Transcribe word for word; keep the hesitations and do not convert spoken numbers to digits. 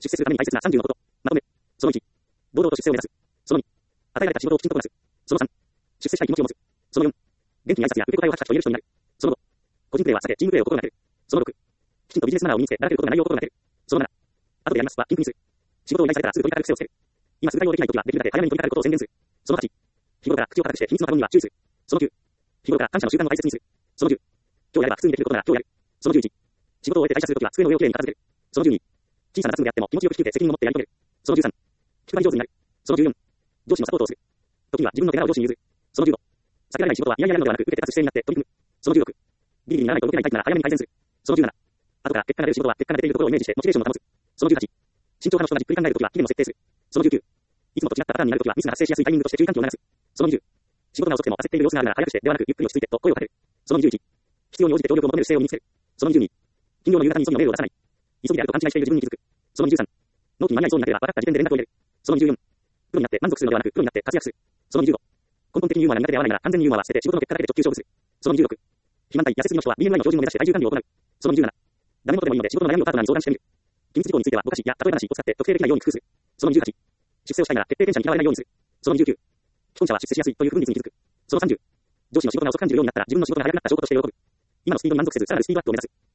出世するために大切なさんじゅうのこと。まとめ。そのいち、堂々と出世を目指す。そのに、与えられた仕事をきちんとこなす。そのさん、出世したい気持ちを持つ。そのよん、元気に挨拶や受け答えをはたきと言える人になる。そのご、個人プレーは避け、チームプレーを心がける。そのろく、きちんとビジネスマナーを身につけ、だらけることがないよう心がける。そのなな、後でやりますはピンクにする。仕事を依頼されたらすぐ取り掛かる癖をつける。今すぐ対応できないときはできるだけ早めに取り掛かることを宣言する。そのはち、日頃から口を固くして秘密の頼みには注意する。そのきゅう、日頃から感謝の習慣を大切にする。そのじゅう、今日やれば普通にできることなら今日やる。そのじゅういち、仕事を終えて退社するときは机の上をきれいに片付ける。そのじゅうに、小さな雑務であっても気持ちよく引き受け責任を持ってやり遂げる。そのじゅうさん、気配り上手になる。そのじゅうよん、上司のサポートをする。時には自分の手柄を上司に譲る。そのじゅうご、避けられない仕事はいやいややるのではなく受けて立つ姿勢になって取り組む。そのじゅうろく、ギリギリにならないと動けないタイプなら早めに改善する。そのじゅうなな、後から結果が出る仕事は結果が出ているところをイメージしてモチベーションを保つ。そのじゅうはち、慎重派の人がじっくり考えるときは期限を設定する。そのじゅうきゅう、いつもと違ったパターンになるときはミスが発生しやすいタイミングとして注意喚起を流す。そのにじゅう、仕事が遅くても焦っている様子があるなら早くしてではなくゆっくり落ち着いてと声をかける。そのにじゅういち、必要に応じて協力を求める姿勢を身につける。そのにじゅうに、金曜の夕方に急ぎのメールを出さない。急ぎであると勘違いしている自分に気づく。そのにじゅうさん、納期に間に合いそうになければ分かった時点で連絡を入れる。そのにじゅうよん、プロになって満足するのではなくプロになって活躍する。そのにじゅうご、根本的にユーモアが苦手で合わないなら完全にユーモアは捨てて仕事の結果だけで直球勝負する。そのにじゅうろく、肥満体痩せすぎの人は ビーエムアイ の標準を目指して体重管理を行う。そのにじゅうなな、ダメ元でもいいので仕事の悩みをパートナーに相談してみる。機密事項についてはぼかしや例え話を使って特定できないように工夫する。そのにじゅうはち、出世をしたいなら徹底転写に嫌われないようにする。そのにじゅうきゅう、既婚者は出世しやすいという不分率に気づく。そのさんじゅう、上司の仕事が遅く感じるようになったら自分の仕事が早くなった証拠として喜ぶ。今のスピードに満足せずさらなるスピードアップを目指す。